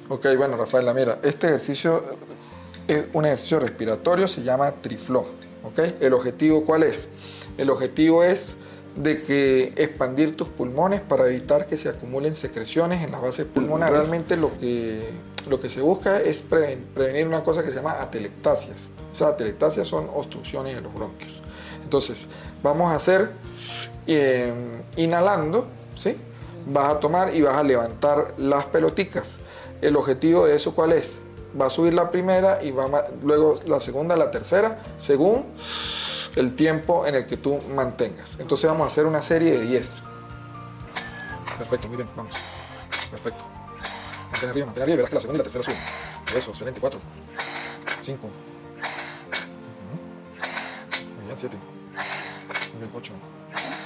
Ok, bueno, Rafaela, mira, este ejercicio es un ejercicio respiratorio, se llama trifló. ¿Ok? ¿El objetivo cuál es? El objetivo es de que expandir tus pulmones para evitar que se acumulen secreciones en las bases pulmonares. Realmente lo que se busca es prevenir una cosa que se llama atelectasias. Esas atelectasias son obstrucciones de los bronquios. Entonces, vamos a hacer inhalando, ¿sí? Vas a tomar y vas a levantar las peloticas. El objetivo de eso, ¿cuál es? Va a subir la primera y luego la segunda, la tercera, según el tiempo en el que tú mantengas. Entonces vamos a hacer una serie de 10. Perfecto, muy bien, vamos. Perfecto. Mantén arriba, y verás que la segunda y la tercera suben. Eso, excelente, 4, 5. Muy bien, 7. Muy bien, 8.